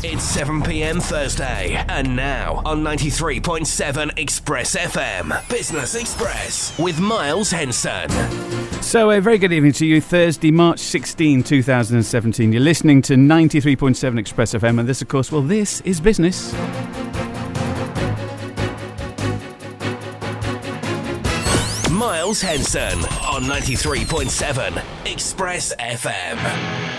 It's 7 p.m. Thursday, and now on 93.7 Express FM, Business Express with Miles Henson. So a very good evening to you. Thursday, March 16, 2017. You're listening to 93.7 Express FM, and this, of course, this is business. Miles Henson on 93.7 Express FM.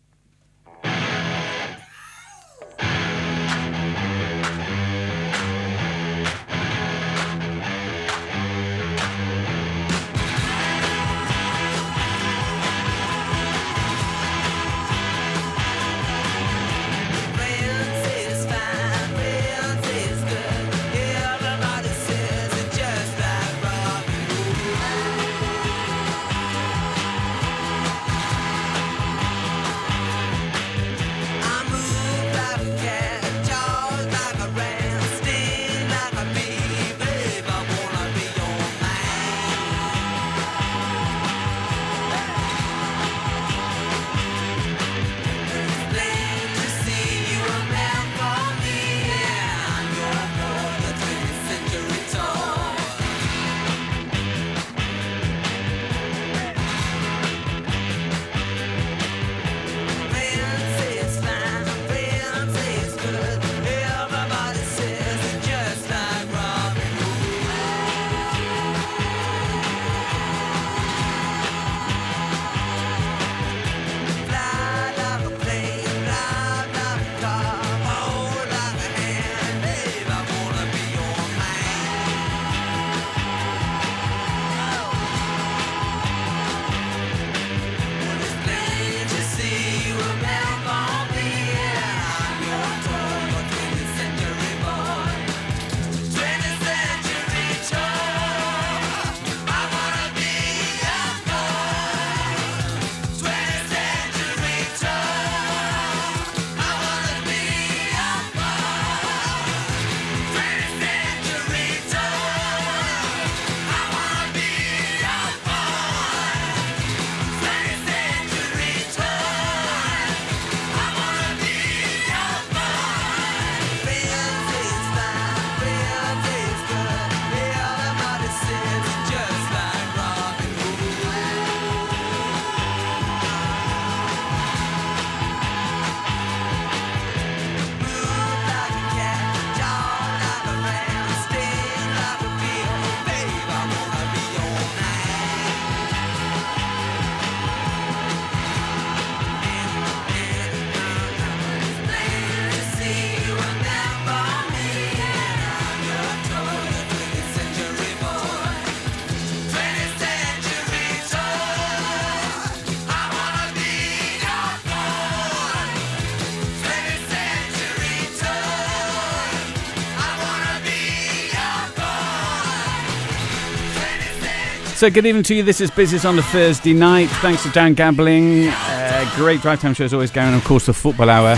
So good evening to you. This is Business on a Thursday night. Thanks to Dan Gambling. Great drive time show is always going. Of course, the football hour.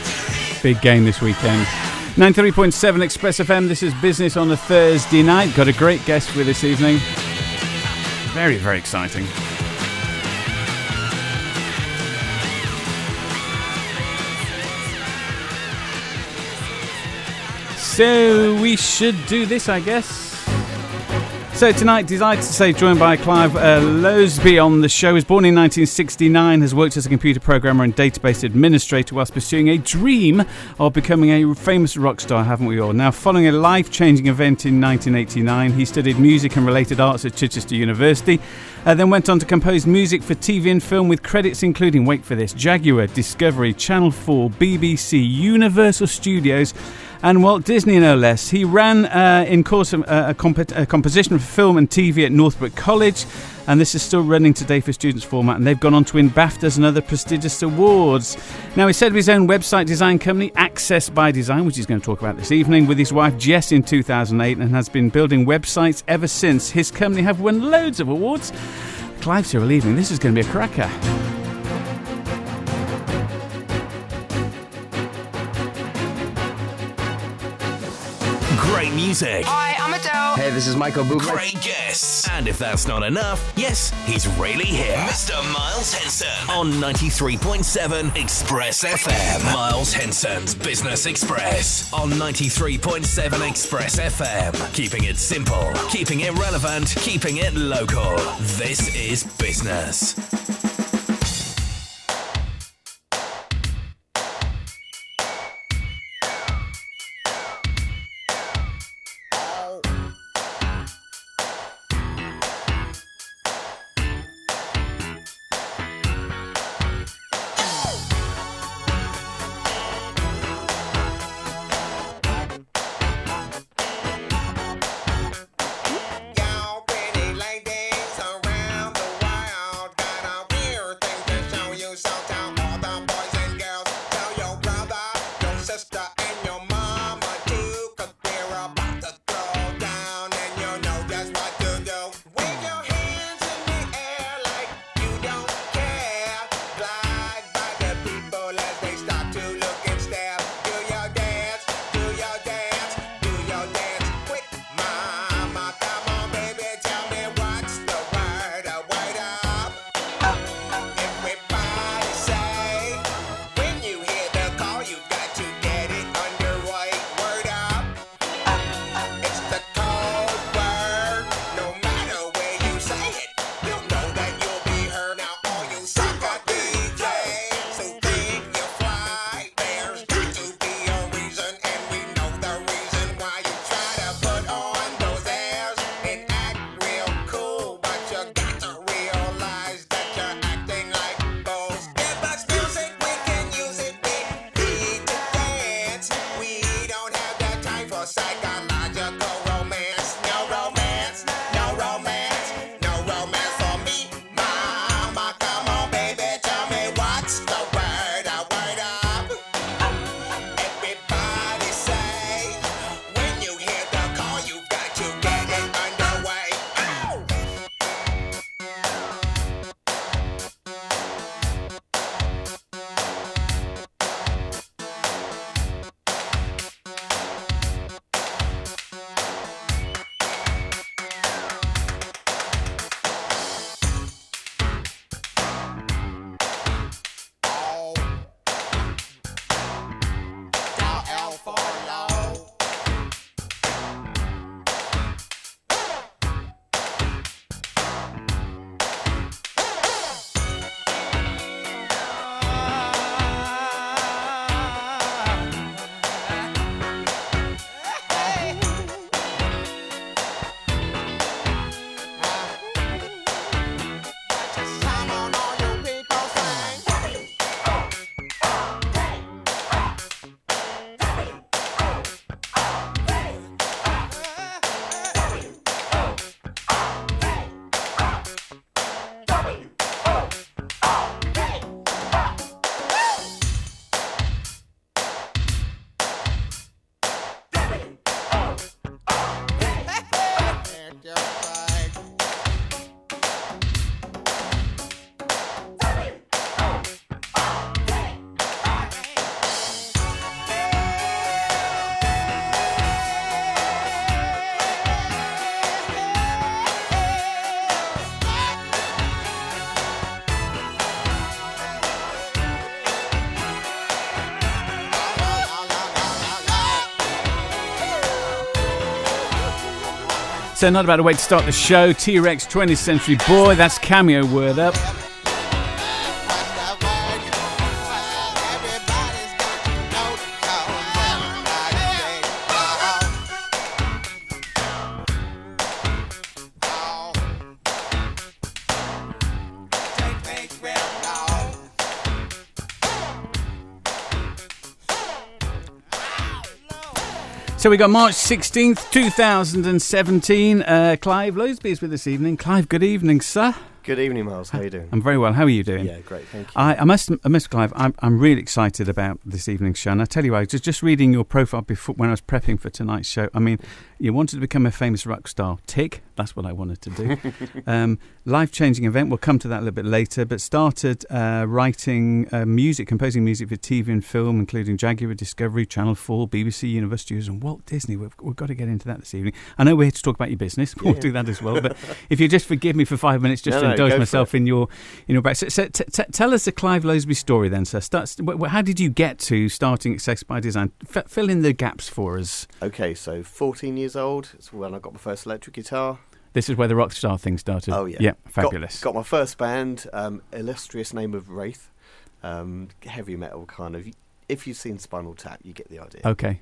Big game this weekend. 93.7 Express FM. This is Business on a Thursday night. Got a great guest with us this evening. Very, very exciting. So we should do this, I guess. So tonight, delighted to say, joined by Clive Lowsby on the show. He was born in 1969, has worked as a computer programmer and database administrator whilst pursuing a dream of becoming a famous rock star, haven't we all? Now, following a life-changing event in 1989, he studied music and related arts at Chichester University, then went on to compose music for TV and film with credits including, wait for this, Jaguar, Discovery, Channel 4, BBC, Universal Studios, and Walt Disney, no less. He ran in course a composition for film and TV at Northbrook College, and this is still running today for students format, and they've gone on to win BAFTAs and other prestigious awards. Now, he set up his own website design company, Access by Design, which he's going to talk about this evening, with his wife Jess in 2008, and has been building websites ever since. His company have won loads of awards. Clive's here all evening. This is going to be a cracker. Great music. I'm Mattel. Hey, this is Michael Bublé. Great guests. And if that's not enough, yes, he's really here. Mr. Miles Henson on 93.7 Express FM. Miles Henson's Business Express on 93.7 Express FM. Keeping it simple, keeping it relevant, keeping it local. This is business. So not about a way to start the show. T-Rex, 20th Century Boy. That's Cameo, Word Up. So we got March 16th, 2017. Clive Loseby is with us this evening. Clive, good evening, sir. Good evening, Miles. How are you doing? I'm very well. How are you doing? Yeah, great. Thank you. I must, Clive, I'm really excited about this evening's show. And I tell you why, just reading your profile before when I was prepping for tonight's show, I mean, you wanted to become a famous rock star. Tick. That's what I wanted to do. Life-changing event. We'll come to that a little bit later. But started writing music, composing music for TV and film, including Jaguar, Discovery, Channel 4, BBC, Universal Studios, and Walt Disney. We've got to get into that this evening. I know we're here to talk about your business. We'll do that as well. But if you just forgive me for 5 minutes, just to indulge myself in your back. So tell us the Clive Loseby story then, sir. How did you get to starting Excess by Design? Fill in the gaps for us. Okay, so 14 years old. It's when I got my first electric guitar. This is where the rockstar thing started. Oh, yeah. Yeah, fabulous. Got my first band, illustrious name of Wraith. Heavy metal kind of. If you've seen Spinal Tap, you get the idea. Okay.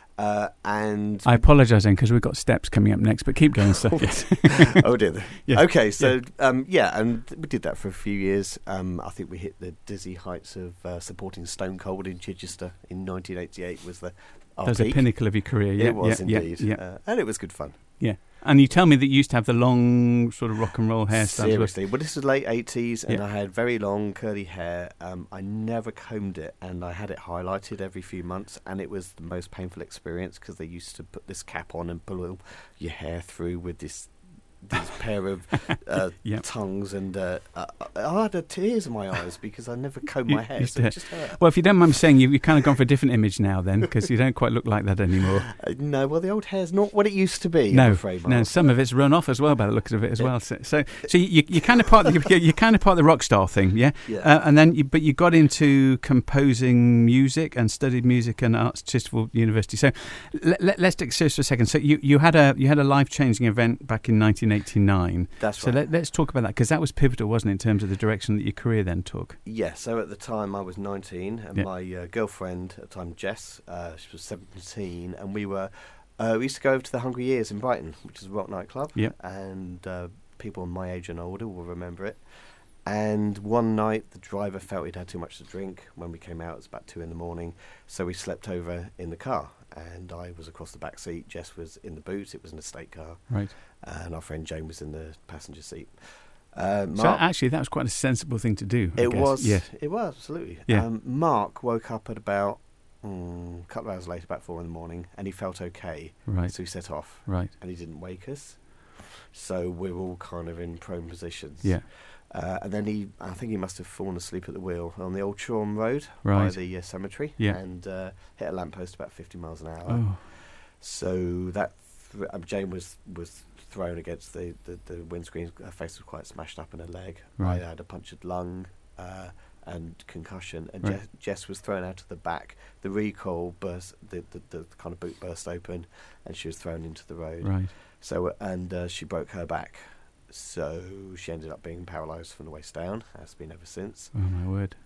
And I apologise then because we've got steps coming up next, but keep going, sir. Yes. Oh, dear. Yeah. Okay, so, and we did that for a few years. I think we hit the dizzy heights of supporting Stone Cold in Chichester in 1988 was our That was peak. a pinnacle of your career. Yeah, It was indeed. Yeah. And it was good fun. Yeah. And you tell me that you used to have the long sort of rock and roll hairstyle. Seriously. Well, this was late 80s, and Yeah. I had very long curly hair. I never combed it, and I had it highlighted every few months, and it was the most painful experience because they used to put this cap on and pull your hair through with this pair of Yep. tongues, and I had tears in my eyes because I never combed my hair, so it just hurt. Well, if you don't mind me saying, you've kind of gone for a different image now then, because you don't quite look like that anymore. No, well, the old hair's not what it used to be. No, I'm afraid, no, Miles. some of it's run off as well by the looks of it as well. So you kind of part the rock star thing, yeah. Yeah. And then you got into composing music and studied music and arts at Chichester University. So let's take this for a second. So you had a life-changing event back in 1989. That's right. So let's talk about that because that was pivotal, wasn't it, in terms of the direction that your career then took? Yeah, so at the time I was 19 and Yeah. my girlfriend at the time, Jess, she was 17, and we used to go over to the Hungry Ears in Brighton, which is a rock nightclub. Yeah. And people my age and older will remember it. And one night the driver felt he'd had too much to drink. When we came out it was about 2 a.m, so we slept over in the car, and I was across the back seat, Jess was in the boot, it was an estate car, Right. and our friend Jane was in the passenger seat. So actually, that was quite a sensible thing to do. I It guess. was. Yeah. It was, absolutely. Yeah. Mark woke up at about a couple of hours later, about 4 a.m, and he felt okay. Right. So he set off, Right. and he didn't wake us. So we're all kind of in prone positions. Yeah. And then I think he must have fallen asleep at the wheel on the old Shoreham Road by Right. the cemetery, Yeah. and hit a lamppost about 50 miles an hour. Oh. So that Jane was thrown against the windscreen. Her face was quite smashed up in her leg. Right. I had a punctured lung and concussion, and Right. Jess was thrown out of the back. The recoil burst, the kind of boot burst open, and she was thrown into the road. Right. So she broke her back. So she ended up being paralysed from the waist down. Has been ever since. Oh my word.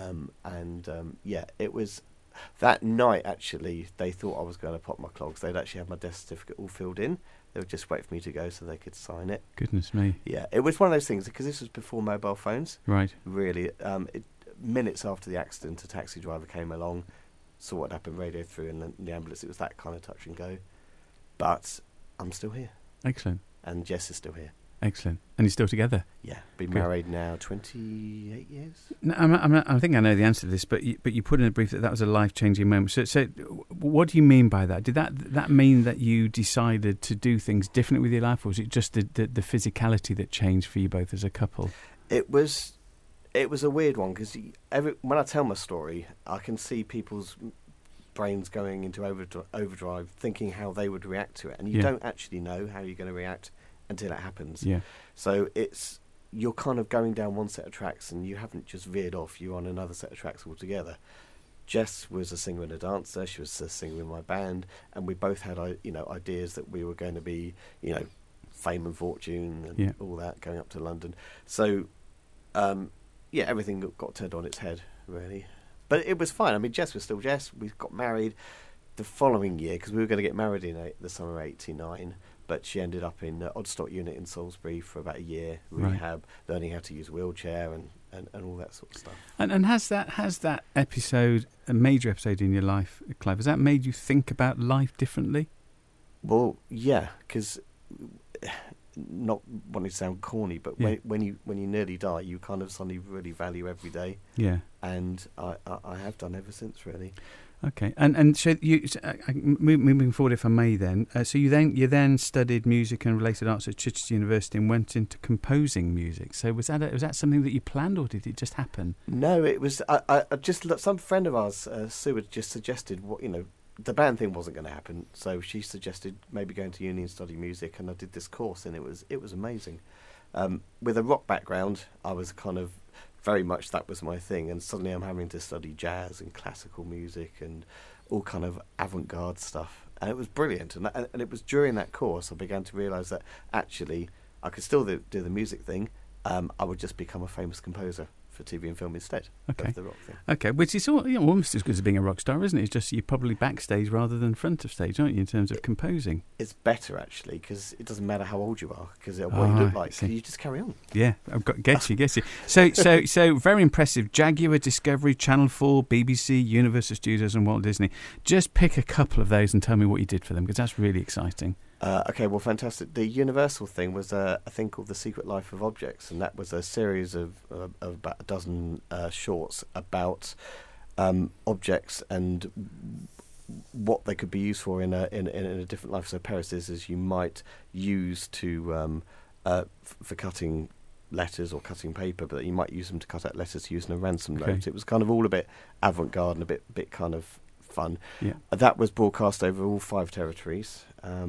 It was that night. Actually, they thought I was going to pop my clogs. They'd actually had my death certificate all filled in. They would just wait for me to go so they could sign it. Goodness me. Yeah, it was one of those things because this was before mobile phones. Right. Really, minutes after the accident, a taxi driver came along, saw what happened, radioed through, and then the ambulance. It was that kind of touch and go. But I'm still here, Excellent. and Jess is still here. Excellent. And you're still together? Yeah, been Good. married now 28 years. No, I think I know the answer to this, but you put in a brief that was a life-changing moment. So what do you mean by that? Did that mean that you decided to do things differently with your life, or was it just the physicality that changed for you both as a couple? It was a weird one because when I tell my story, I can see people's brains going into overdrive, thinking how they would react to it, and you don't actually know how you're going to react until it happens. Yeah. So you're kind of going down one set of tracks, and you haven't just veered off. You're on another set of tracks altogether. Jess was a singer and a dancer. She was a singer in my band, and we both had ideas that we were going to be fame and fortune and all that, going up to London. So everything got turned on its head, really. But it was fine. I mean, Jess was still Jess. We got married the following year because we were going to get married in the summer of '89. But she ended up in Oddstock unit in Salisbury for about a year, rehab, learning how to use a wheelchair and all that sort of stuff. And has that episode, a major episode in your life, Clive, has that made you think about life differently? Well, yeah, because not wanting to sound corny, but when you nearly die, you kind of suddenly really value every day. Yeah. And I have done ever since, really. Okay, and so moving forward, if I may, then, so you then studied music and related arts at Chichester University and went into composing music. So was that something that you planned, or did it just happen? No, it was. I just some friend of ours, Sue, had just suggested the band thing wasn't going to happen, so she suggested maybe going to uni and study music, and I did this course, and it was amazing. With a rock background, I was kind of very much that was my thing, and suddenly I'm having to study jazz and classical music and all kind of avant-garde stuff, and it was brilliant. And it was during that course I began to realise that actually I could still do the music thing. I would just become a famous composer for TV and film instead of the rock thing. Okay, which is almost as good as being a rock star, isn't it? It's just you're probably backstage rather than front of stage, aren't you, in terms of composing? It's better, actually, because it doesn't matter how old you are, because what you look like, you just carry on. Yeah, get you. So very impressive. Jaguar, Discovery, Channel 4, BBC, Universal Studios and Walt Disney. Just pick a couple of those and tell me what you did for them, because that's really exciting. Okay, well, fantastic. The Universal thing was a thing called The Secret Life of Objects, and that was a series of about a dozen shorts about objects and what they could be used for in a different life. So pair of scissors you might use to for cutting letters or cutting paper, but you might use them to cut out letters using a ransom note. It was kind of all a bit avant-garde and a bit kind of fun. Yeah. That was broadcast over all 5 territories.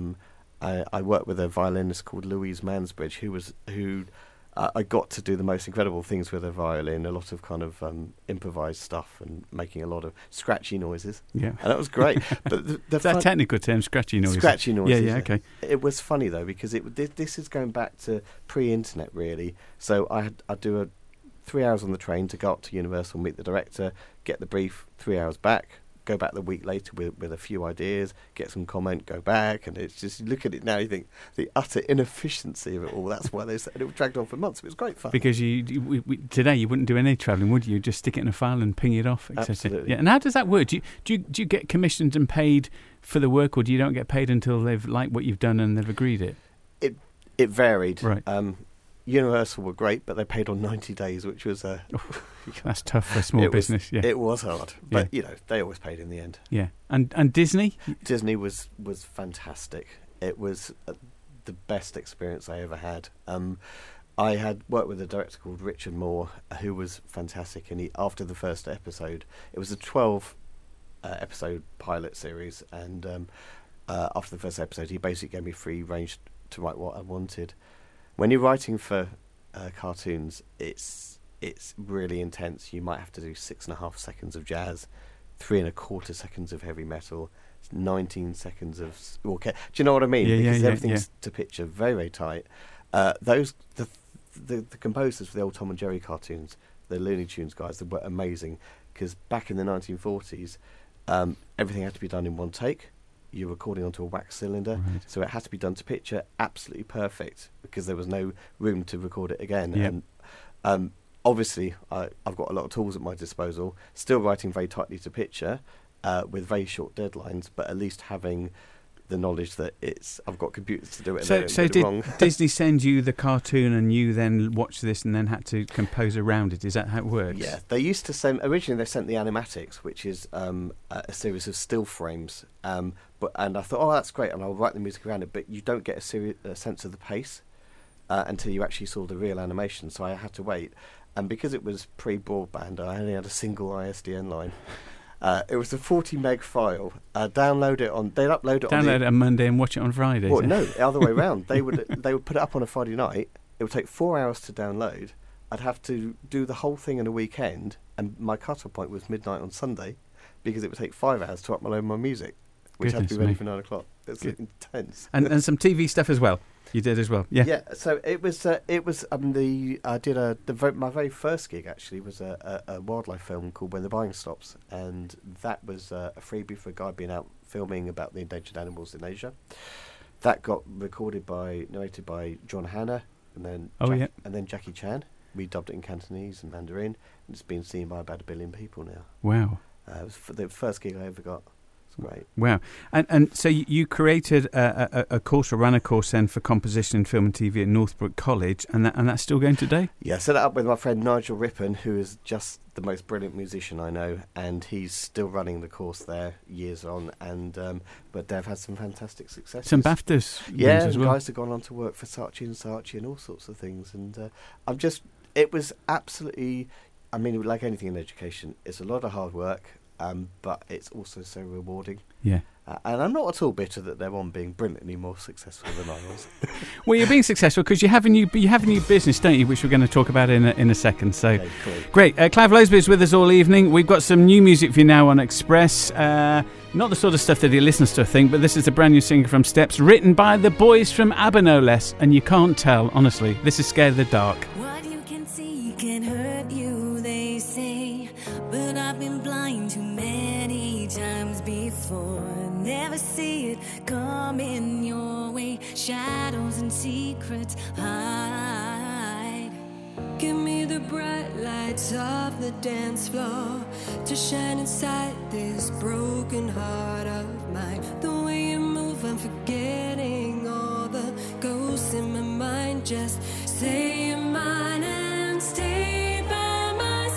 I worked with a violinist called Louise Mansbridge, who I got to do the most incredible things with a violin, a lot of kind of improvised stuff and making a lot of scratchy noises. Yeah. And that was great. But is that a technical term, scratchy noises? Scratchy noises. Yeah, okay. It was funny, though, because this is going back to pre-internet, really. So I'd do 3 hours on the train to go up to Universal, meet the director, get the brief, 3 hours back, go back the week later with a few ideas, get some comment, go back, and it's just, you look at it now, you think the utter inefficiency of it all. That's why they said it dragged on for months. It was great fun. Because today you wouldn't do any travelling, would you? Just stick it in a file and ping it off, etc. Absolutely. Yeah. And how does that work? Do you get commissioned and paid for the work, or do you don't get paid until they've liked what you've done and they've agreed it? It varied. Right. Universal were great, but they paid on 90 days, which was that's tough for a small business. Yeah, it was hard, but they always paid in the end. Yeah, and Disney. Disney was fantastic. It was the best experience I ever had. I had worked with a director called Richard Moore, who was fantastic, and after the first episode, it was a 12 episode pilot series, and after the first episode, he basically gave me free range to write what I wanted. When you're writing for cartoons, it's really intense. You might have to do 6.5 seconds of jazz, 3.25 seconds of heavy metal, 19 seconds of okay. Do you know what I mean? Because everything's to picture, very, very tight. The composers for the old Tom and Jerry cartoons, the Looney Tunes guys, they were amazing, because back in the 1940s, everything had to be done in one take. You're recording onto a wax cylinder, so it had to be done to picture absolutely perfect, because there was no room to record it again. Yep. And obviously, I've got a lot of tools at my disposal, still writing very tightly to picture, with very short deadlines, but at least having the knowledge that I've got computers to do it. So did Disney send you the cartoon and you then watched this and then had to compose around it? Is that how it works? Yeah, they used to send. Originally, they sent the animatics, which is a series of still frames. And I thought, oh, that's great, and I'll write the music around it. But you don't get a sense of the pace until you actually saw the real animation. So I had to wait, and because it was pre-broadband, I only had a single ISDN line. It was a 40 meg file. Download it on. They'd upload it. Download it on Monday and watch it on Friday. Well, no, the other way around. They would put it up on a Friday night. It would take 4 hours to download. I'd have to do the whole thing in a weekend, and my cut-off point was midnight on Sunday, because it would take 5 hours to upload my music, which had to be ready for 9 o'clock. It's intense. And some TV stuff as well. You did as well, yeah. Yeah. So it was. I did my very first gig actually was a wildlife film called When the Buying Stops, and that was a freebie for a guy being out filming about the endangered animals in Asia. That got narrated by John Hannah, and then Jackie Chan. We dubbed it in Cantonese and Mandarin, and it's been seen by about 1 billion people now. Wow. It was the first gig I ever got. It's great. Wow. And so you created a course, or ran a course then for composition in film and TV at Northbrook College, and that's still going today? Yeah, I set it up with my friend Nigel Rippon, who is just the most brilliant musician I know, and he's still running the course there years on. And but they've had some fantastic successes. Some BAFTAs. Yeah, as well. guys have gone on to work for Saatchi and all sorts of things. And it was absolutely, I mean, like anything in education, it's a lot of hard work, but it's also so rewarding. Yeah. And I'm not at all bitter that they're on being brilliantly more successful than I was. Well, you're being successful because you have a new business, don't you, which we're going to talk about in a second. So, Okay, cool. Great. Clive Loseby is with us all evening. We've got some new music for you now on Express. Not the sort of stuff that he listens to, I think, but this is a brand new singer from Steps, written by the boys from ABBA, no less. And you can't tell, honestly. This is Scared of the Dark. What you can see can hurt you, they say, but I've been blind too many times before. Never see it coming your way. Shadows and secrets hide. Give me the bright lights of the dance floor to shine inside this broken heart of mine. The way you move, I'm forgetting all the ghosts in my mind. Just say you're mine and stay by my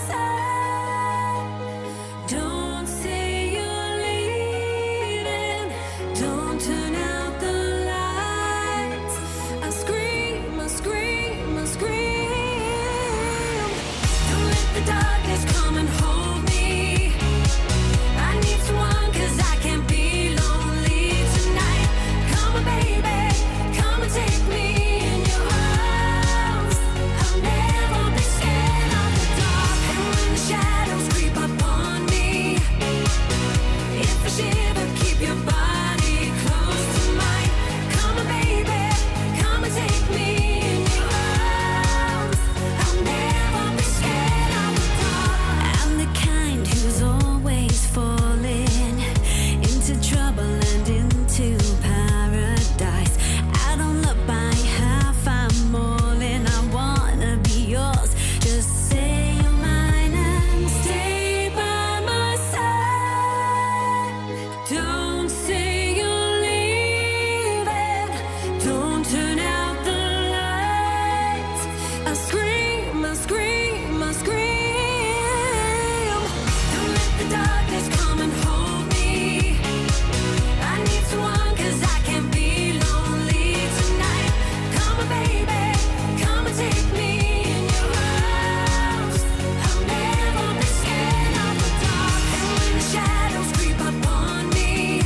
side. Don't say you're leaving. Don't turn out the lights. I scream, I scream, I scream. Don't let the darkness come and hold me. I need someone 'cause I can't be lonely tonight. Come on, baby, come and take me in your arms. I'll never be scared of the dark. And when the shadows creep up on me, if I shiver, keep your body close to mine. Come on, baby, come and take me in your arms. I'll never be scared of the dark. I'm the kind who's always falling into trouble and into paradise. I don't look by half, I'm all in. I wanna be yours. Just say you're mine and stay by my side. Don't say you're leaving. Don't turn out the lights. I scream, I scream, I scream. Don't let the darkness come and hold me. I need someone 'cause I can't be lonely tonight. Come on, baby, come and take me in your arms. I'll never be scared of the dark. And when the shadows creep up on me,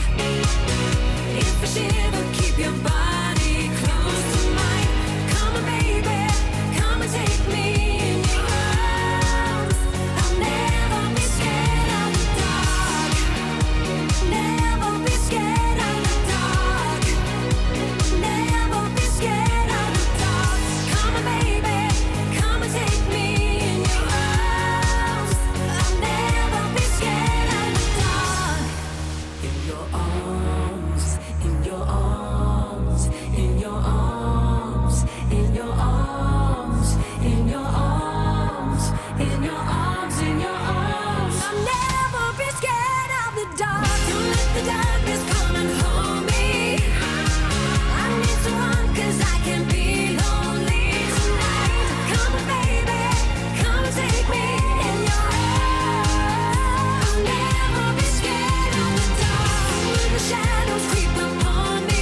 if I shiver, keep your body close to mine. Come on, baby, come and take me in your arms. I'll never be scared of the dark. Never be scared of the dark. Never be scared of the dark. Come on, baby, come and take me in your arms. I'll never be scared of the dark. In your arms, in your arms, in your arms, in your arms, in your arms, in your arms, in your arms. I'll never be scared of the dark. Don't let the darkness come and hold me. I need someone 'cause I can't be lonely tonight. Come on, baby, come and take me in your arms. I'll never be scared of the dark. When the shadows creep up on me,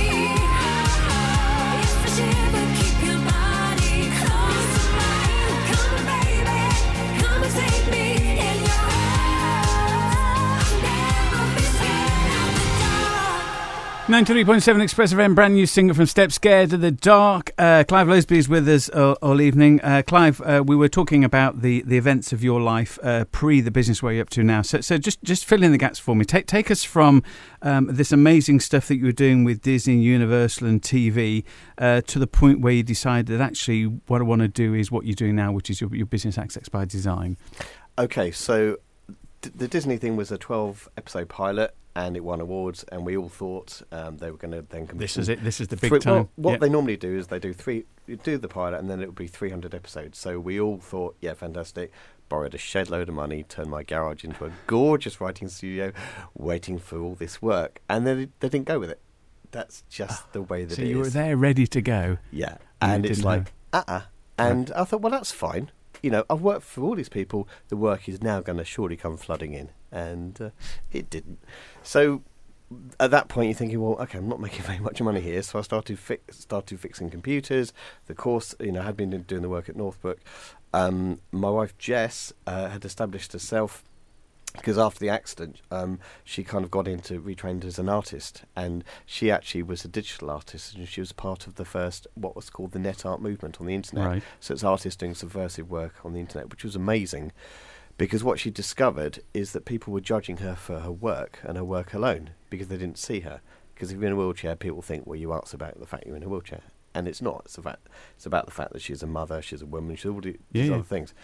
if I shiver, keep your body close to mine. Come on, baby, come and take me in your arms. I'll never be scared of the dark. 93.7 Express FM, brand new single from Steps, Scared of the Dark. Clive Loseby is with us all evening. Clive, we were talking about the events of your life pre the business where you're up to now. So just fill in the gaps for me. Take us from this amazing stuff that you were doing with Disney, Universal and TV to the point where you decided that actually what I want to do is what you're doing now, which is your business Access by Design. Okay, so the Disney thing was a 12-episode pilot, and it won awards, and we all thought they were going to then commission. This is it. This is the big time. Well, what Yeah. they normally do is they do the pilot, and then it would be 300 episodes. So we all thought, yeah, fantastic. borrowed a shed load of money, turned my garage into a gorgeous writing studio, waiting for all this work, and then they didn't go with it. That's just the way that So it is. you were there ready to go. Yeah, And and you it's didn't like, And I thought, well, that's fine. You know, I've worked for all these people. The work is now going to surely come flooding in. And it didn't. So at that point, you're thinking, well, okay, I'm not making very much money here. So I started fixing computers. The course, you know, had been doing the work at Northbrook. My wife, Jess, had established herself, because after the accident, she kind of got into retrained as an artist, and she actually was a digital artist, and she was part of the first, what was called the net art movement on the internet. Right. So it's artists doing subversive work on the internet, which was amazing, because what she discovered is that people were judging her for her work and her work alone, because they didn't see her. Because if you're in a wheelchair, people think, well, your art's about the fact you're in a wheelchair, and it's not. It's about the fact that she's a mother, she's a woman, she's all these other things,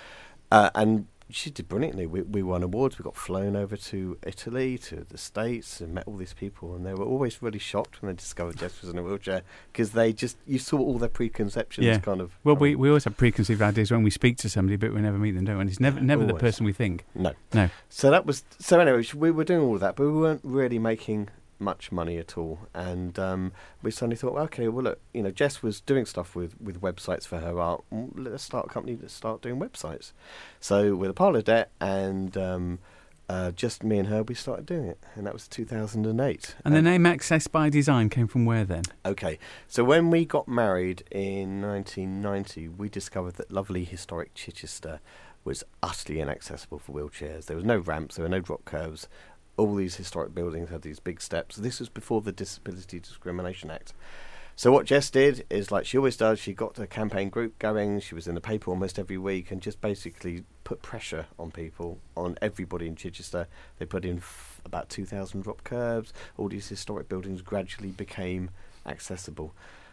and she did brilliantly. We won awards. We got flown over to Italy, to the States, and met all these people. And they were always really shocked when they discovered Jess was in a wheelchair, because you saw all their preconceptions kind of. Well, we always have preconceived ideas when we speak to somebody, but we never meet them, don't we? And it's never the Always. person we think. No. No. So anyway, we were doing all of that, but we weren't really making much money at all. And we suddenly thought, okay, well, look, you know, Jess was doing stuff with websites for her art. Let's start a company that start doing websites. So with a pile of debt and just me and her, we started doing it, and that was 2008. And the name Access by Design came from where then? Okay, so when we got married in 1990, we discovered that lovely historic Chichester was utterly inaccessible for wheelchairs. There was no ramps, there were no drop curves. All these historic buildings had these big steps. This was before the Disability Discrimination Act. So what Jess did is, like she always does, she got a campaign group going. She was in the paper almost every week and just basically put pressure on people, on everybody in Chichester. They put in about 2,000 drop curbs. All these historic buildings gradually became accessible.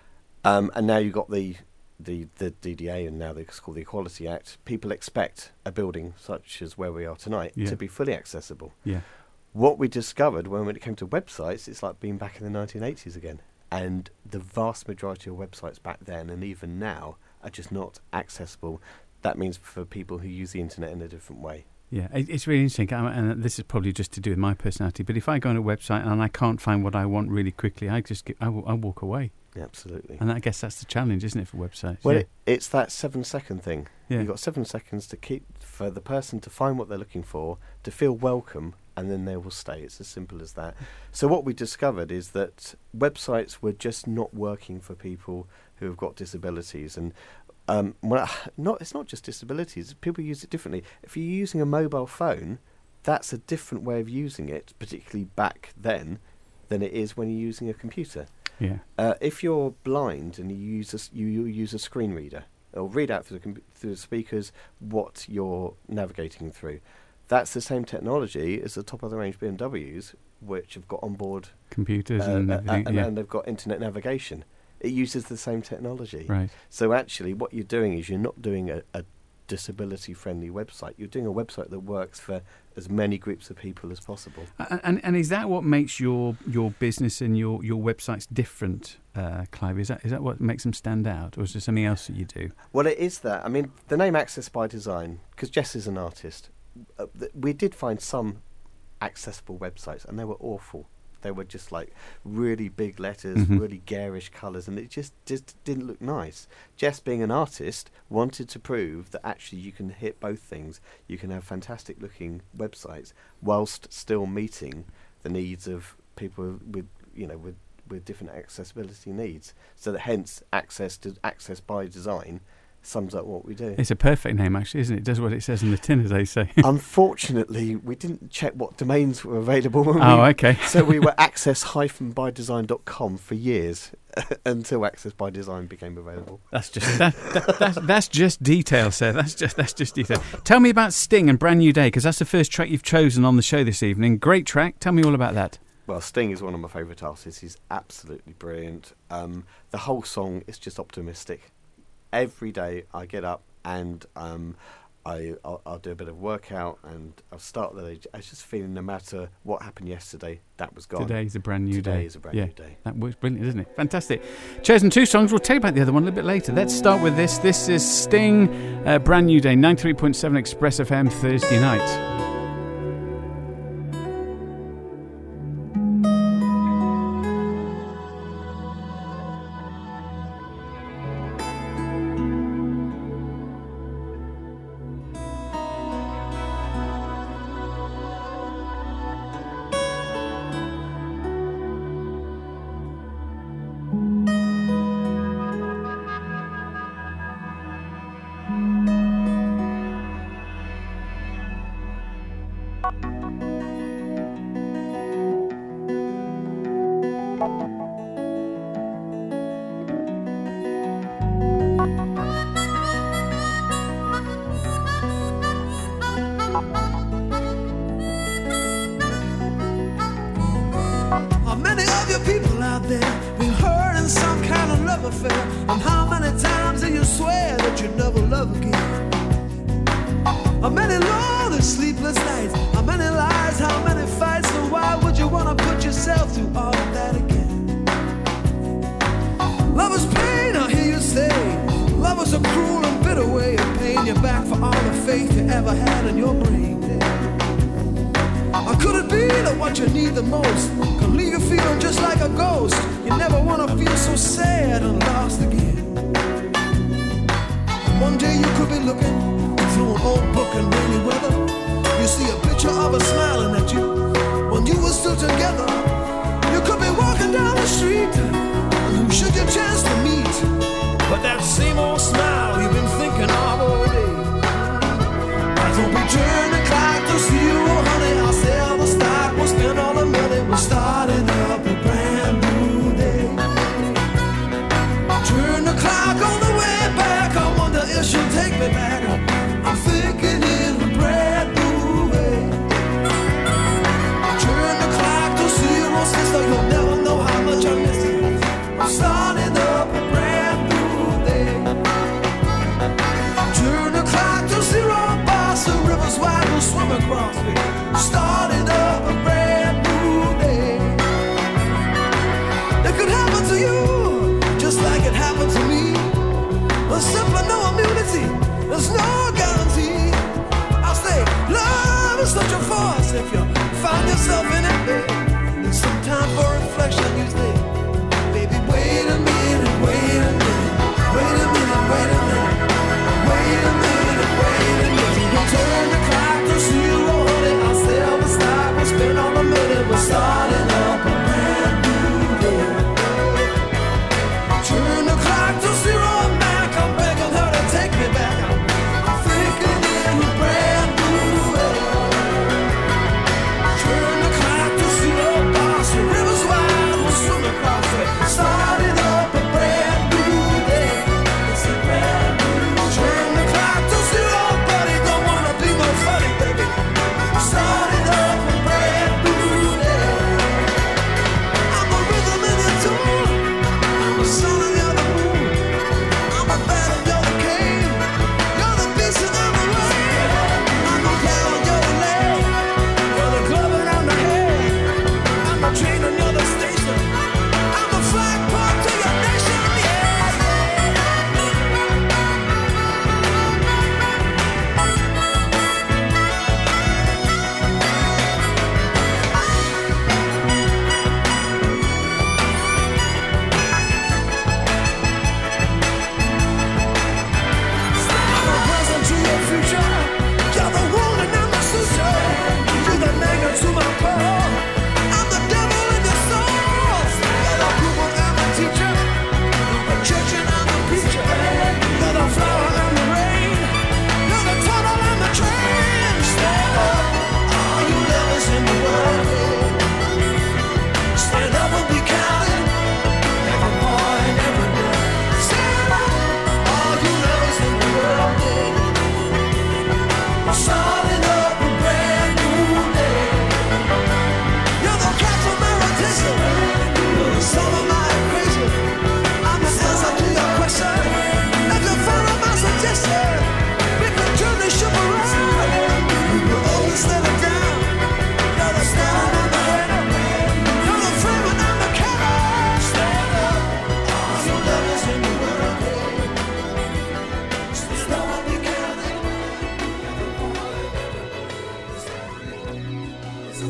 And now you've got the DDA, and now it's called the Equality Act. People expect a building such as where we are tonight to be fully accessible. Yeah. What we discovered when it came to websites, it's like being back in the 1980s again. And the vast majority of websites back then and even now are just not accessible. That means for people who use the internet in a different way. Yeah, it's really interesting, and this is probably just to do with my personality, but if I go on a website and I can't find what I want really quickly, I walk away. Yeah, absolutely. And I guess that's the challenge, isn't it, for websites? Well, yeah. it's that 7-second thing. Yeah. You've got 7 seconds to keep for the person to find what they're looking for, to feel welcome, and then they will stay. It's as simple as that. So what we discovered is that websites were just not working for people who have got disabilities. And it's not just disabilities. People use it differently. If you're using a mobile phone, that's a different way of using it, particularly back then, than it is when you're using a computer. Yeah. If you're blind and you use a screen reader, it'll read out through the speakers what you're navigating through. That's the same technology as the top of the range BMWs, which have got onboard Computers and everything. and they've got internet navigation. It uses the same technology. Right. So actually, what you're doing is you're not doing a disability-friendly website. You're doing a website that works for as many groups of people as possible. And is that what makes your business and your websites different, Clive? Is that what makes them stand out, or is there something else that you do? Well, it is that. I mean, the name Access by Design, because Jess is an artist, we did find some accessible websites, and they were awful. They were just like really big letters, really garish colours, and it just didn't look nice. Jess, being an artist, wanted to prove that actually you can hit both things. You can have fantastic looking websites whilst still meeting the needs of people with different accessibility needs. So that hence Access by Design sums up what we do. It's a perfect name, actually, isn't it? It does what it says in the tin, as they say. Unfortunately, we didn't check what domains were available. Okay. So we were access-bydesign.com for years until Access by Design became available. That's just that's just detail, sir. That's just detail. Tell me about Sting and Brand New Day, because that's the first track you've chosen on the show this evening. Great track. Tell me all about that. Well, Sting is one of my favourite artists. He's absolutely brilliant. The whole song is just optimistic. Every day I get up and I'll do a bit of workout and I'll start the day. I was just feeling no matter what happened yesterday, that was gone. Today's a brand new day. Today is a brand new day. That works brilliant, isn't it? Fantastic. Chosen 2 songs. We'll tell you about the other one a little bit later. Let's start with this. This is Sting, Brand New Day, 93.7 Express FM, Thursday night. Starting up a brand new day.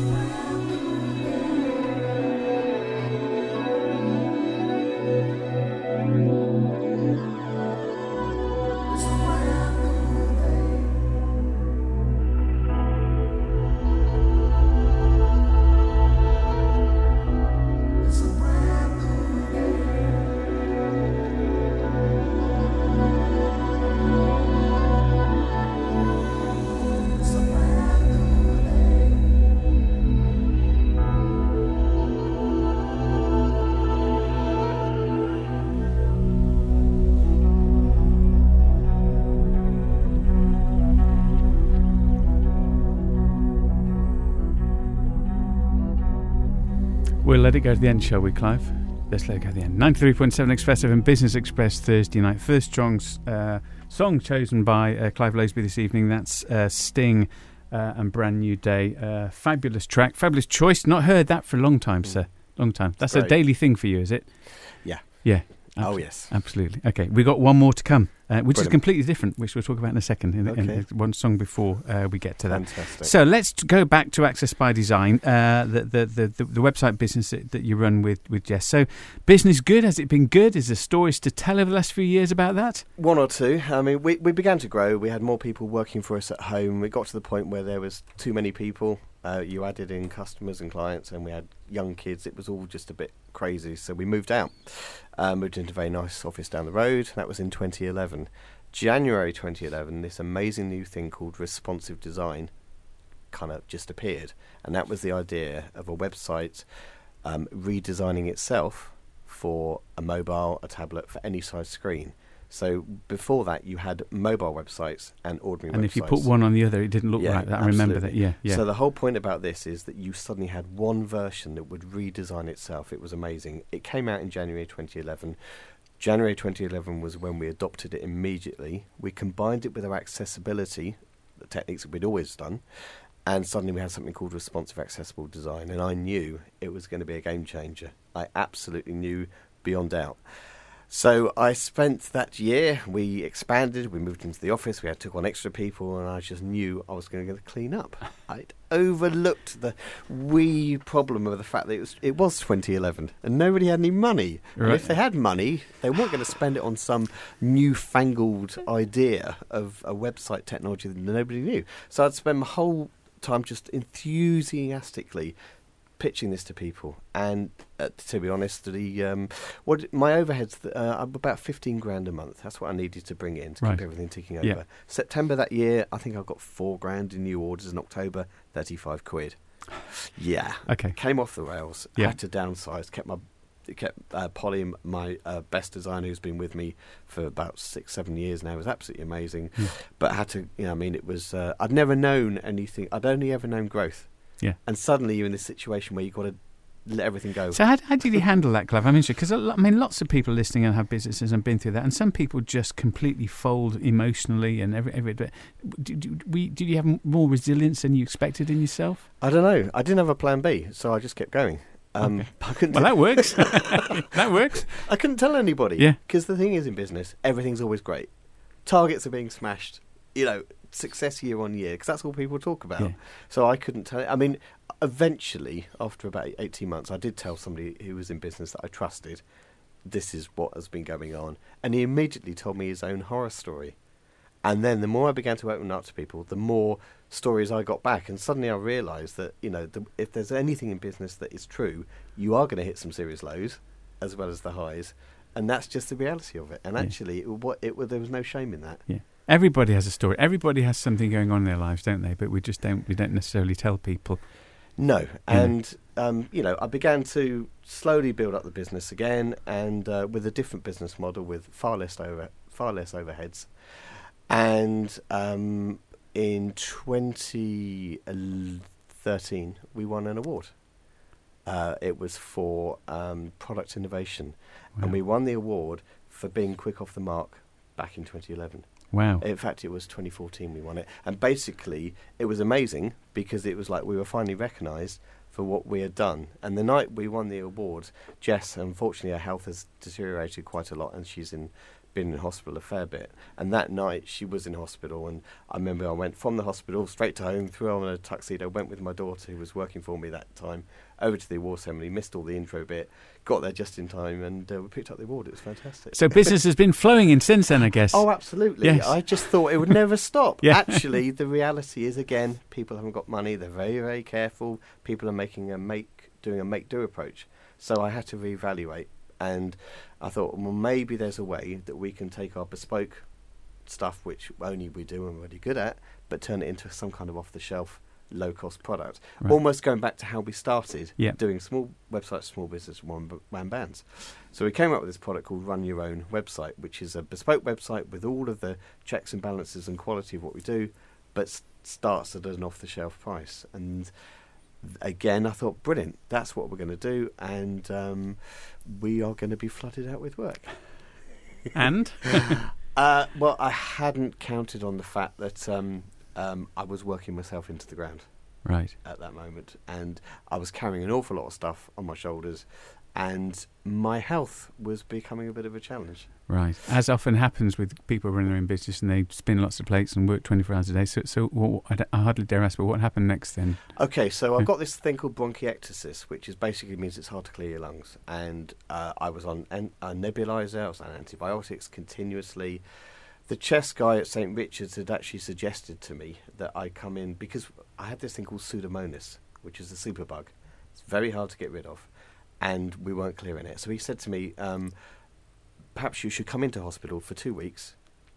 We'll let it go to the end, shall we, Clive? Let's let it go to the end. 93.7 Express FM Business Express Thursday night. First song chosen by Clive Loseby this evening. That's Sting and Brand New Day. Fabulous track, fabulous choice. Not heard that for a long time, sir. Long time. That's a daily thing for you, is it? Yeah. Yeah. Oh, yes. Absolutely. Okay, we got one more to come, which is completely different, which we'll talk about in a second, in one song before we get to that. Fantastic. So let's go back to Access by Design, the website business that you run with Jess. So business good? Has it been good? Is there stories to tell over the last few years about that? One or two. I mean, we began to grow. We had more people working for us at home. We got to the point where there was too many people. You added in customers and clients, and we had young kids. It was all just a bit crazy, so we moved out. Moved into a very nice office down the road. That was in 2011. January 2011, this amazing new thing called responsive design kind of just appeared, and that was the idea of a website redesigning itself for a mobile, a tablet, for any size screen. So before that, you had mobile websites and ordinary websites. And if you put one on the other, it didn't look like that. I remember that, yeah. So the whole point about this is that you suddenly had one version that would redesign itself. It was amazing. It came out in January 2011. January 2011 was when we adopted it immediately. We combined it with our accessibility, the techniques that we'd always done, and suddenly we had something called responsive accessible design, and I knew it was going to be a game changer. I absolutely knew beyond doubt. So I spent that year, we expanded, we moved into the office, we took on extra people, and I just knew I was going to clean up. I'd overlooked the wee problem of the fact that it was 2011 and nobody had any money. Right. And if they had money, they weren't going to spend it on some newfangled idea of a website technology that nobody knew. So I'd spend my whole time just enthusiastically pitching this to people, and to be honest, my overheads about 15 grand a month. That's what I needed to bring in to keep everything ticking over. Yeah. September that year, I think I got 4 grand in new orders. In October, 35 quid. Yeah. Okay. Came off the rails. Yeah. Had to downsize. Kept Polly, my best designer, who's been with me for about 6-7 years now, was absolutely amazing. But had to, it was. I'd never known anything. I'd only ever known growth. Yeah. And suddenly you're in this situation where you've got to let everything go. So how did you handle that, Clive? Because lots of people listening and have businesses and been through that, and some people just completely fold emotionally and every bit. Did you have more resilience than you expected in yourself? I don't know. I didn't have a plan B, so I just kept going. Okay. That works. That works. I couldn't tell anybody. Yeah. Because the thing is, in business, everything's always great. Targets are being smashed. Success year on year, because that's all people talk about. Yeah. So I couldn't tell. I mean, eventually, after about 18 months, I did tell somebody who was in business that I trusted, this is what has been going on. And he immediately told me his own horror story. And then the more I began to open up to people, the more stories I got back. And suddenly I realised that, if there's anything in business that is true, you are going to hit some serious lows as well as the highs. And that's just the reality of it. And actually, there was no shame in that. Yeah. Everybody has a story. Everybody has something going on in their lives, don't they? But we don't necessarily tell people. No. And, I began to slowly build up the business again, and with a different business model with far less overheads. And in 2013, we won an award. It was for product innovation. Wow. And we won the award for being quick off the mark back in 2011. Wow. In fact, it was 2014 we won it. And basically, it was amazing because it was like we were finally recognised for what we had done. And the night we won the award, Jess, unfortunately, her health has deteriorated quite a lot and she's in been in hospital a fair bit. And that night she was in hospital, and I remember I went from the hospital straight to home, threw on a tuxedo, went with my daughter who was working for me that time, over to the award ceremony, missed all the intro bit, got there just in time, and we picked up the award. It was fantastic. So business has been flowing in since then, I guess. Oh, absolutely. Yes. I just thought it would never stop. Yeah. Actually, the reality is, again, people haven't got money. They're very, very careful. People are doing a make-do approach. So I had to reevaluate. And I thought, well, maybe there's a way that we can take our bespoke stuff, which only we do and we're really good at, but turn it into some kind of off-the-shelf, low-cost product. Right. Almost going back to how we started, Yeah. doing small websites, small business, one bands. So we came up with this product called Run Your Own Website, which is a bespoke website with all of the checks and balances and quality of what we do, but starts at an off-the-shelf price. And again, I thought, brilliant, that's what we're going to do, and we are going to be flooded out with work. And? Well, I hadn't counted on the fact that I was working myself into the ground Right. at that moment, and I was carrying an awful lot of stuff on my shoulders, and my health was becoming a bit of a challenge. Right. As often happens with people running their own business and they spin lots of plates and work 24 hours a day. So I hardly dare ask, but what happened next then? Okay, so I've got this thing called bronchiectasis, which is basically means it's hard to clear your lungs. And I was on a nebulizer, I was on antibiotics continuously. The chest guy at St. Richard's had actually suggested to me that I come in, because I had this thing called Pseudomonas, which is a superbug. It's very hard to get rid of, and we weren't clearing it. So he said to me, perhaps you should come into hospital for 2 weeks,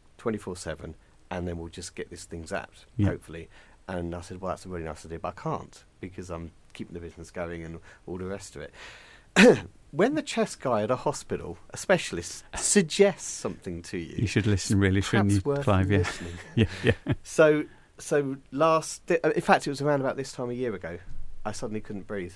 24/7, and then we'll just get this thing zapped, Yeah. hopefully. And I said, well, that's a really nice idea, but I can't, because I'm keeping the business going and all the rest of it. When the chest guy at a hospital, a specialist, suggests something to you, You should listen, really, shouldn't you, perhaps worth Clive? Yeah. listening. Yeah. So in fact, it was around about this time a year ago, I suddenly couldn't breathe.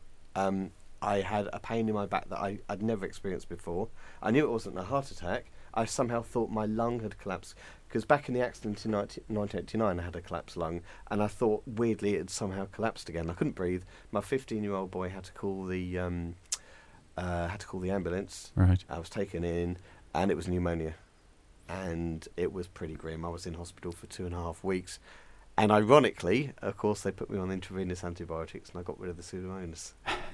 I had a pain in my back that I'd never experienced before. I knew it wasn't a heart attack. I somehow thought my lung had collapsed, because back in the accident in 1989 I had a collapsed lung, and I thought weirdly it had somehow collapsed again. I couldn't breathe. My 15-year-old boy had to call the ambulance. Right. I was taken in, and it was pneumonia, and it was pretty grim. I was in hospital for 2.5 weeks, and ironically, of course, they put me on intravenous antibiotics, and I got rid of the Pseudomonas.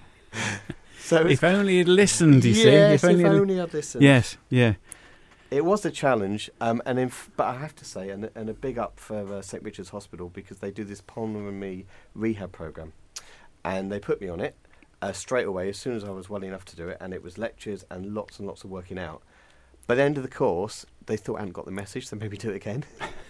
So If only you'd listened, you see. yes, if you'd only I'd listened. Yes, yeah. It was a challenge, but I have to say, and a big up for St. Richard's Hospital, because they do this pulmonary rehab program, and they put me on it straight away as soon as I was well enough to do it, and it was lectures and lots of working out. By the end of the course, they thought I hadn't got the message, so maybe do it again.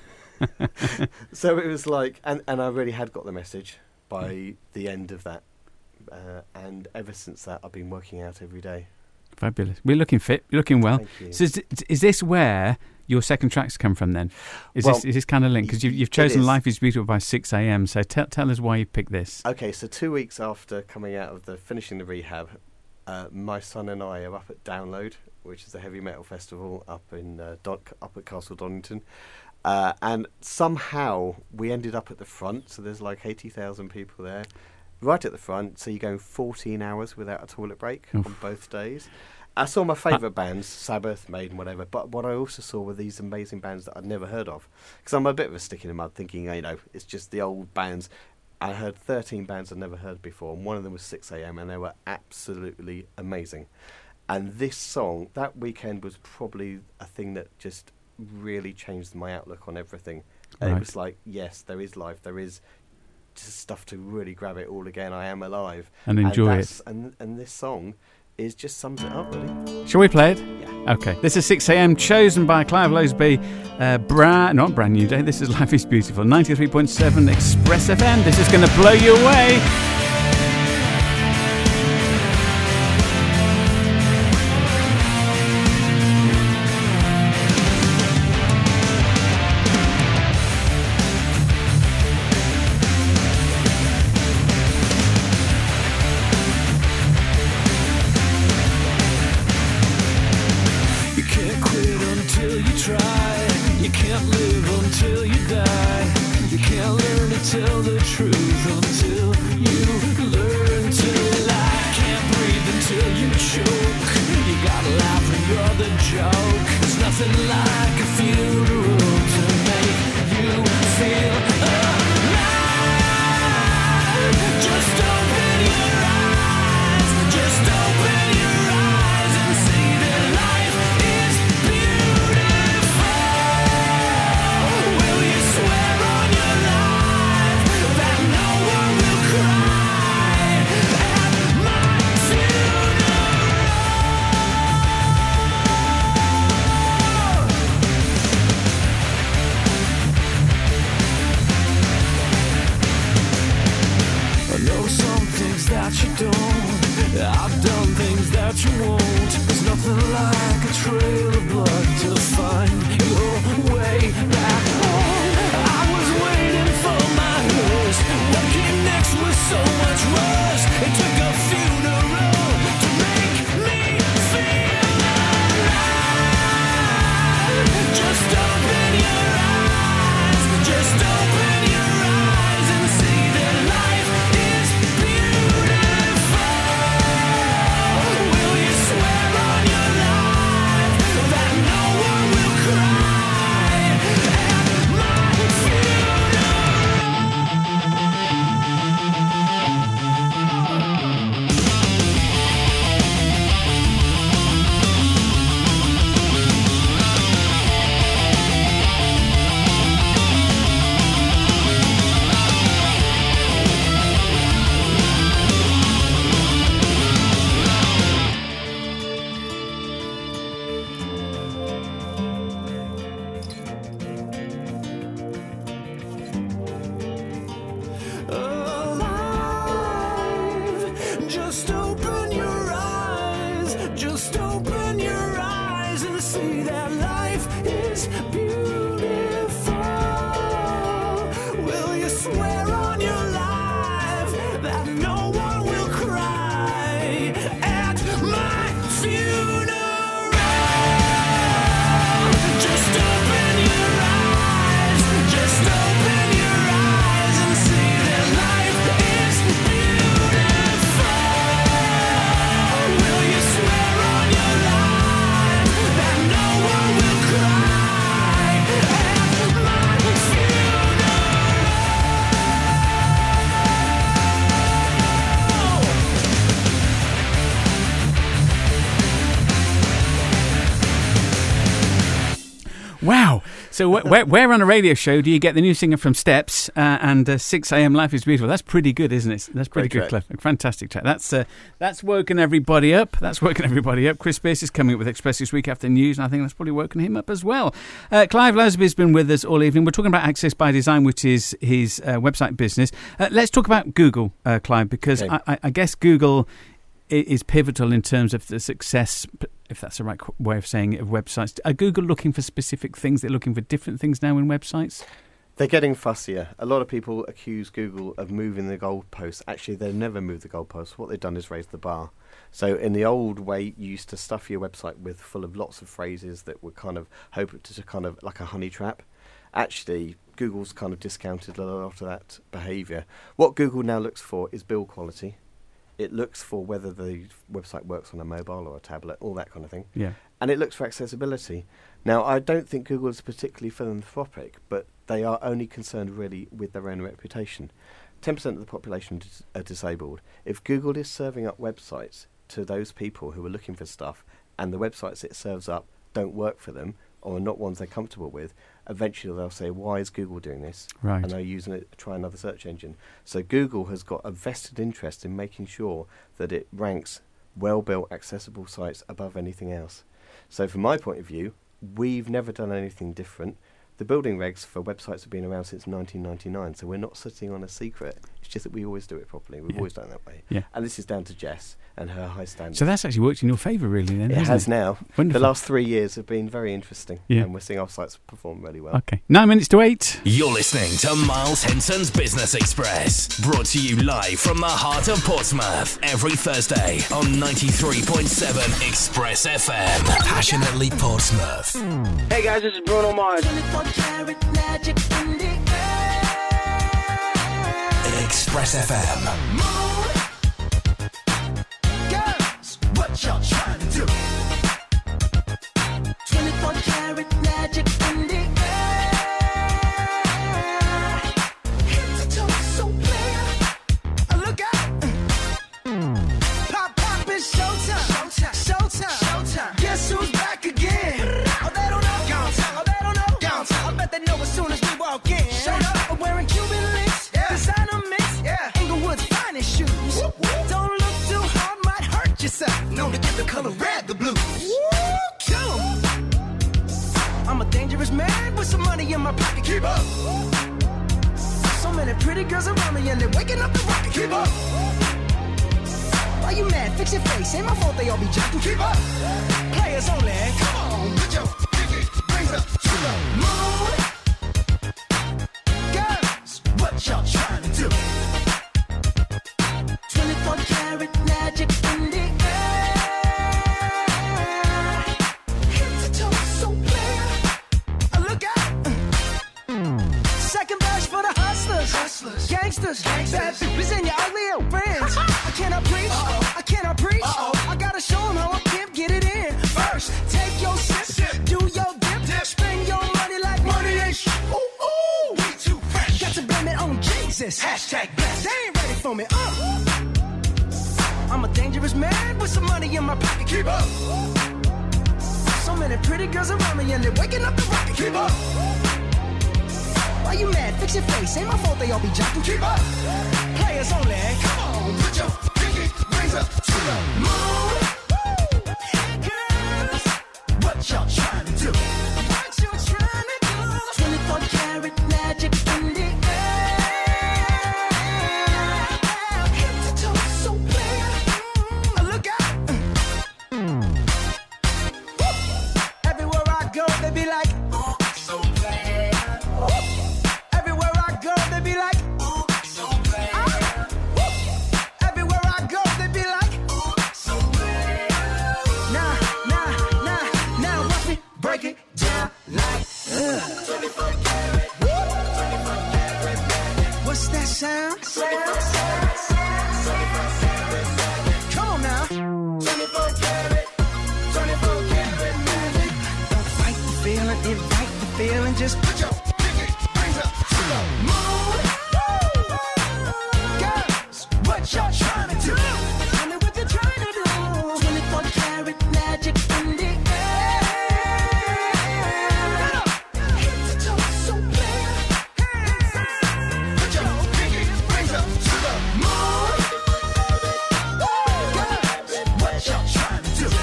So it was like, and I really had got the message by the end of that, and ever since that, I've been working out every day. Fabulous. We're looking fit. You're looking well. Thank you. So is this where your second tracks come from then? Is Well, this kind of linked? Because you've it chosen is. Life is Beautiful by 6 a.m. So tell us why you picked this. Okay, so 2 weeks after coming out of finishing the rehab, my son and I are up at Download, which is a heavy metal festival up at Castle Donington, and somehow we ended up at the front. So there's like 80,000 people there, right at the front. So you're going 14 hours without a toilet break Oof. on both days. I saw my favourite bands, Sabbath, Maiden, whatever, but what I also saw were these amazing bands that I'd never heard of. Because I'm a bit of a stick in the mud, thinking, it's just the old bands. I heard 13 bands I'd never heard before, and one of them was 6 a.m, and they were absolutely amazing. And this song, that weekend, was probably a thing that just really changed my outlook on everything. And Right. it was like, yes, there is life, there is just stuff to really grab it all again. I am alive. And enjoy it. And this song just sums it up, really. Shall we play it? Yeah. Okay. This is 6 a.m. chosen by Clive Loseby. Not brand new day. This is Life is Beautiful. 93.7 Express FM. This is going to blow you away. You can't quit until you try. You can't live until you die. You can't learn to tell the truth until you learn to lie. Can't breathe until you choke. You gotta laugh when you're the joke. There's nothing nothing like a funeral to make you feel alive. Just open your eyes, just open your eyes and see that life is beautiful. Will you swear on your life that no one will cry at my I know some things that you don't. I've done things that you won't. There's nothing like a trail of blood to find your way back home. I was waiting for my hearse. What came next was so much worse. It took a funeral to make me feel alive. Just open your eyes. Just open your eyes and see that life is beautiful. Will you swear on your life that no one will cry at my funeral? Alive. Just open your eyes. Just open your eyes and see that life is beautiful. Will you swear on your life that no one will cry at my funeral? Just open your eyes. Just open your eyes and see that life is beautiful. Will you swear on your life that no one will cry at my funeral? Wow. So where on a radio show do you get the new singer from Steps and 6 a.m. Life is Beautiful? That's pretty good, isn't it? That's pretty Great good, track. Cliff. Fantastic track. That's woken everybody up. That's woken everybody up. Chris Pierce is coming up with Express this week after news, and I think that's probably woken him up as well. Clive Lasby's been with us all evening. We're talking about Access by Design, which is his website business. Let's talk about Google, Clive, because Okay. I guess Google is pivotal in terms of the success, if that's the right way of saying it, of websites. Are Google looking for specific things? They're looking for different things now in websites? They're getting fussier. A lot of people accuse Google of moving the goalposts. Actually, they've never moved the goalposts. What they've done is raise the bar. So in the old way, you used to stuff your website with full of lots of phrases that were kind of hoped to kind of like a honey trap. Actually, Google's kind of discounted a lot of that behaviour. What Google now looks for is build quality. It looks for whether the website works on a mobile or a tablet, all that kind of thing. Yeah. And it looks for accessibility. Now, I don't think Google is particularly philanthropic, but they are only concerned really with their own reputation. 10% of the population are disabled. If Google is serving up websites to those people who are looking for stuff and the websites it serves up don't work for them or are not ones they're comfortable with, eventually they'll say, why is Google doing this? Right. And they're using it to try another search engine. So Google has got a vested interest in making sure that it ranks well-built, accessible sites above anything else. So from my point of view, we've never done anything different. The building regs for websites have been around since 1999, so we're not sitting on a secret. It's just that we always do it properly. We've Yeah. always done it that way. Yeah. And this is down to Jess and her high standards. So that's actually worked in your favour, really, then, it hasn't has it? now. Wonderful. The last 3 years have been very interesting, Yeah. and we're seeing our sites perform really well. Okay. 9 minutes to 8. You're listening to Miles Henson's Business Express, brought to you live from the heart of Portsmouth every Thursday on 93.7 Express FM. Passionately Portsmouth. Hey guys, this is Bruno Mars. Express FM. Girls, what y'all trying to do? 24 karat my pocket. Keep up. So many pretty girls around me and they're waking up the rocket. Keep up. Why you mad? Fix your face. Ain't my fault they all be jacking. Keep up. Players only. Come on, put your pinky rings up to the moon. Girls, what y'all trying to do? 24 karat magic in the air. Head to toe, so clear. Look out. Second verse for the hustlers, gangsters, bad bitches and your ugly old friends. I cannot preach, I cannot preach. I gotta show them how I can get it in. First, take your sip, do your dip, spend your money like money ain't shit. Ooh, ooh, we too fresh. Got to blame it on Jesus. Hashtag blessed. They ain't ready for me. I'm a dangerous man with some money in my pocket. Keep up. So many pretty girls around me and they're waking up the rocket. Keep up. Why you mad? Fix your face. Ain't my fault they all be jocking. Keep up. Players only. Come on, put your pinky rings up to the moon. Girls, what y'all trying to do? What you trying to do? 24 karat magic in the air. Head to toe, so clear. Look out. Everywhere I go, they be like, oh, so bad. Everywhere I go, they be like, oh, so bad. Everywhere I go, they be like, oh, so bad. Now, watch me break it down like, 24 karat, 24 karat. What's that sound? Come on now. 24 karat, 24 karat magic. Don't fight the feeling, invite the feeling. Just put your pinky rings up to the moon. Girls, what y'all trying to do? Tell me what you're trying to do. 24 karat magic in the air. Head to toe, so clear. Put your pinky rings up to the moon. Girls, what y'all trying to do?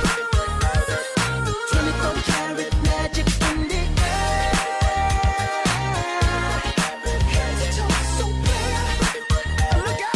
24 karat magic in the air. Head to toe, so clear. Look out.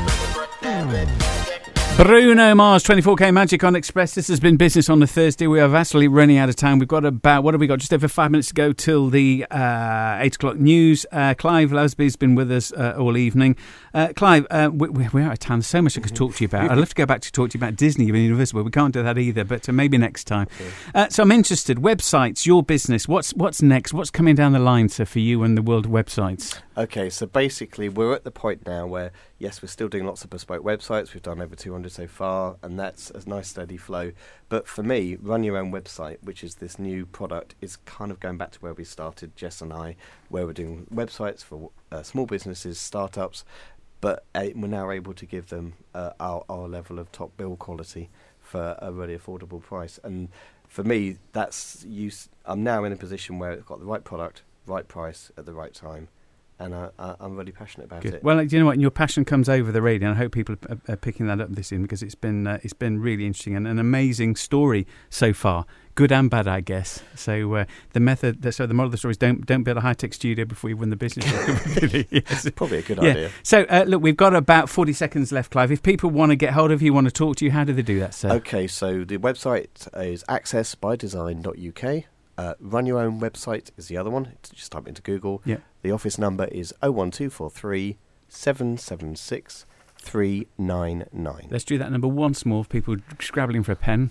Bruno Mars, 24K Magic on Express. This has been Business on a Thursday. We are vastly running out of time. We've got about, what have we got? Just over 5 minutes to go till the 8 o'clock news. Clive Lusby's been with us all evening. Clive, we're out of time. There's so much I could talk to you about. I'd love to go back to talk to you about Disney and Universal, but we can't do that either, but maybe next time. So I'm interested. Websites, your business, what's next? What's coming down the line, sir, for you and the world of websites? Okay, so basically we're at the point now where, yes, we're still doing lots of bespoke websites. We've done over 200 so far, and that's a nice steady flow. But for me, Run Your Own Website, which is this new product, is kind of going back to where we started, Jess and I, where we're doing websites for small businesses, startups, but we're now able to give them our level of top build quality for a really affordable price. And for me, I'm now in a position where I've got the right product, right price at the right time. And I'm really passionate about it. Well, you know what? Your passion comes over the radio, and I hope people are picking that up this evening, because it's been really interesting and an amazing story so far, good and bad, I guess. So the moral of the story is don't build a high-tech studio before you win the business. Yes. Probably a good idea. So look, we've got about 40 seconds left, Clive. If people want to get hold of you, want to talk to you, how do they do that, sir? Okay, so the website is accessbydesign.uk. Run Your Own Website is the other one. Just type into Google. Yeah. The office number is 01243 776 399. Let's do that number once more. People scrabbling for a pen.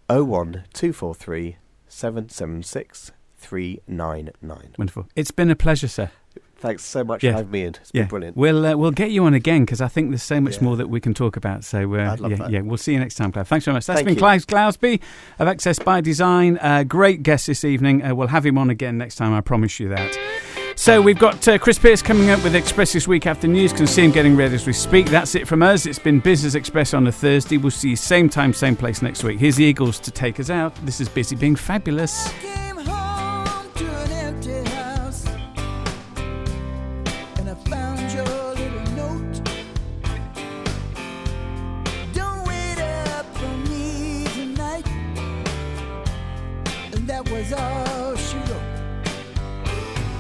01243 776 399. Wonderful. It's been a pleasure, sir. Thanks so much for having me in. It's been brilliant. We'll get you on again, because I think there's so much more that we can talk about. So I'd love that. Yeah, we'll see you next time, Clive. Thanks very much. That's been Clive Glasby of Access by Design. Great guest this evening. We'll have him on again next time, I promise you that. So we've got Chris Pierce coming up with Express this week after news. Can see him getting ready as we speak. That's it from us. It's been Business Express on a Thursday. We'll see you same time, same place next week. Here's the Eagles to take us out. This is Busy Being Fabulous. Came home to an empty house, and I found your little note. Don't wait up for me tonight. And that was all she wrote.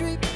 street.